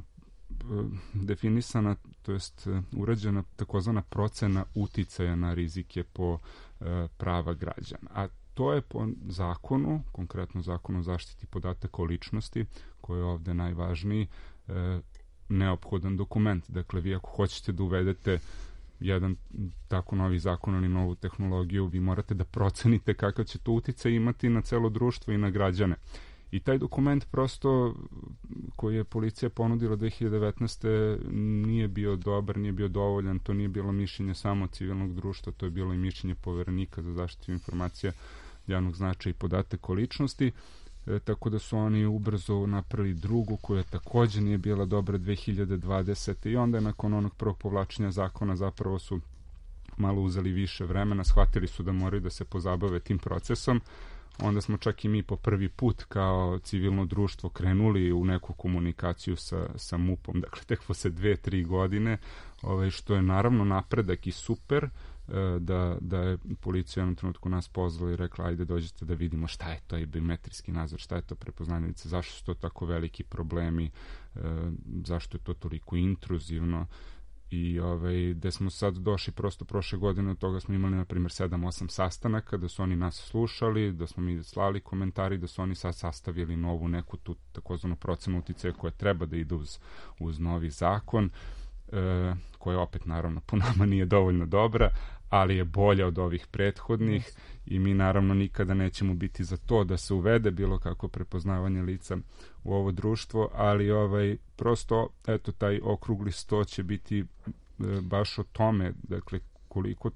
uh, definisana, to jest uh, urađena takozvana procena uticaja na rizike po uh, prava građana. A to je po zakonu, konkretno zakonu o zaštiti podataka o ličnosti, koji je ovde najvažniji, uh, neophodan dokument. Dakle, vi ako hoćete da uvedete jedan tako novi zakon ili novu tehnologiju, vi morate da procenite kakav će to uticaj imati na celo društvo i na građane. I taj dokument prosto koji je policija ponudila dve hiljade devetnaeste nije bio dobar, nije bio dovoljan, to nije bilo mišljenje samo civilnog društva, to je bilo i mišljenje Poverenika za zaštitu informacija javnog značaja i podataka o ličnosti. E, tako da su oni ubrzo napravili drugu koja takođe nije bila dobra dve hiljade dvadesete. i onda nakon onog prvog povlačenja zakona zapravo su malo uzeli više vremena, shvatili su da moraju da se pozabave tim procesom. Onda smo čak i mi po prvi put kao civilno društvo krenuli u neku komunikaciju sa, sa MUP-om, dakle tek posle dve, tri godine, ovaj, što je naravno napredak i super, da, da je policija u jednom trenutku nas pozvala i rekla ajde dođete da vidimo šta je to i biometrijski nadzor, šta je to prepoznanje lica, zašto su to tako veliki problemi, zašto je to toliko intruzivno. I ovaj, gde smo sad došli prosto prošle godine, od toga smo imali na primjer sedam osam sastanaka, da su oni nas slušali, da smo mi slali komentari, da su oni sad sastavili novu neku tu takozvanu procenu uticaja koja treba da ide uz, uz novi zakon, e, koja opet naravno po nama nije dovoljno dobra, ali je bolja od ovih prethodnih yes. I mi naravno nikada nećemo biti za to da se uvede bilo kako prepoznavanje lica u ovo društvo, ali ovaj prosto eto taj okrugli sto će biti e, baš o tome, dakle koliko to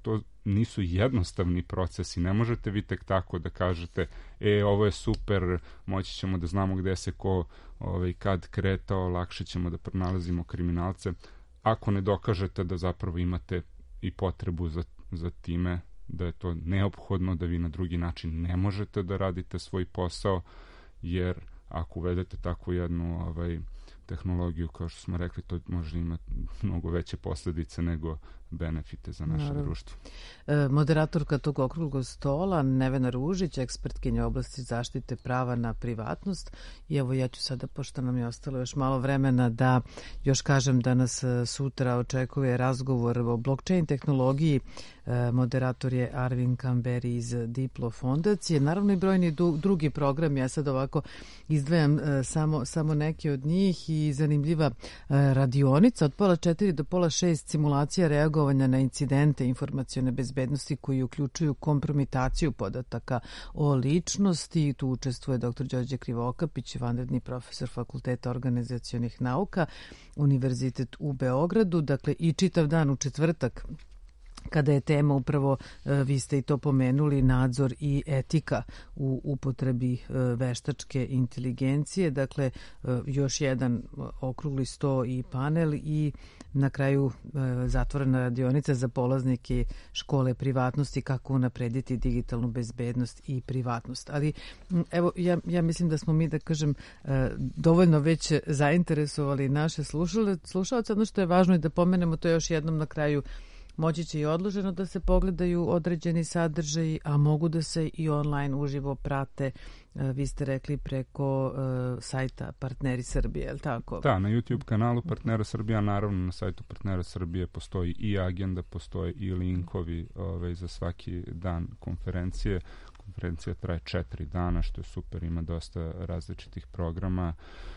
nisu jednostavni procesi. Ne možete vi tek tako da kažete e, ovo je super, moći ćemo da znamo gde se ko ovaj, kad kretao, lakše ćemo da pronalazimo kriminalce. Ako ne dokažete da zapravo imate i potrebu za, za time, da je to neophodno, da vi na drugi način ne možete da radite svoj posao, jer ako uvedete takvu jednu ovaj, tehnologiju, kao što smo rekli, to može imati mnogo veće posljedice nego benefite za naše Naravno. društvo. E, moderatorka tog okruglog stola, Nevena Ružić, ekspertkinja u oblasti zaštite prava na privatnost. I evo ja ću sada, pošto nam je ostalo još malo vremena, da još kažem da nas sutra očekuje razgovor o blockchain tehnologiji. E, moderator je Arvin Kamberi iz Diplo fondacije. Naravno i brojni du, drugi programi. Ja sad ovako izdvajam e, samo, samo neke od njih i zanimljiva e, radionica od pola četiri do pola šest, simulacija reagovanja na incidente informacione bezbednosti koji uključuju kompromitaciju podataka o ličnosti. Tu učestvuje dr. Đorđe Krivokapić, vanredni profesor Fakulteta organizacionih nauka, Univerzitet u Beogradu. Dakle, i čitav dan u četvrtak, kada je tema upravo, vi ste i to pomenuli, nadzor i etika u upotrebi veštačke inteligencije. Dakle, još jedan okrugli sto i panel i na kraju zatvorena radionica za polaznike škole privatnosti, kako unaprediti digitalnu bezbednost i privatnost. Ali evo, ja, ja mislim da smo mi, da kažem, dovoljno već zainteresovali naše slušalce. Ono što je važno je da pomenemo to još jednom na kraju. Moći će i odloženo da se pogledaju određeni sadržaji, a mogu da se i online uživo prate, vi ste rekli, preko uh, sajta Partneri Srbije, je li tako? Da, na YouTube kanalu Partnera Srbija, naravno na sajtu Partnera Srbije postoji i agenda, postoje i linkovi ovaj, za svaki dan konferencije. Konferencija traje četiri dana, što je super, ima dosta različitih programa.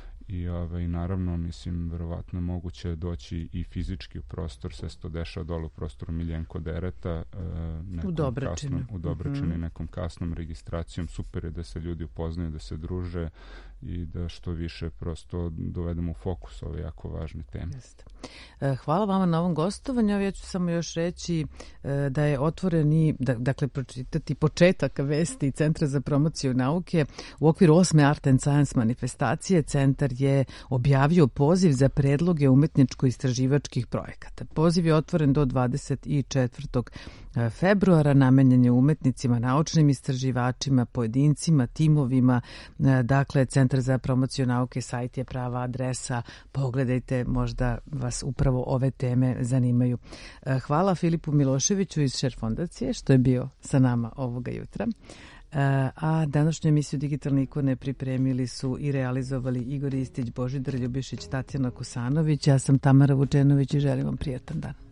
I ovaj, naravno, mislim, verovatno moguće doći i fizički u prostor, sve se to dešava dole u prostoru Miljenko Dereta, u Dobračinu, u Dobračinu mm-hmm. nekom kasnom registracijom. Super je da se ljudi upoznaju, da se druže i da što više prosto dovedemo u fokus ove jako važne teme. Jeste. Hvala vama na ovom gostovanju. Ja ću samo još reći da je otvoren i, dakle, pročitati početak vesti Centra za promociju nauke. U okviru osme Art and Science manifestacije centar je objavio poziv za predloge umetničko-istraživačkih projekata. Poziv je otvoren do dvadeset četvrtog februara, namenjen je umetnicima, naučnim istraživačima, pojedincima, timovima. Dakle, Centar za promociju nauke, sajt je prava adresa. Pogledajte, možda vas upravo ove teme zanimaju. Hvala Filipu Miloševiću iz Share fondacije što je bio sa nama ovoga jutra. A današnju emisiju Digitalne ikone pripremili su i realizovali Igor Istić, Božidar Ljubišić, Tatjana Kosanović. Ja sam Tamara Vučenović i želim vam prijatan dan.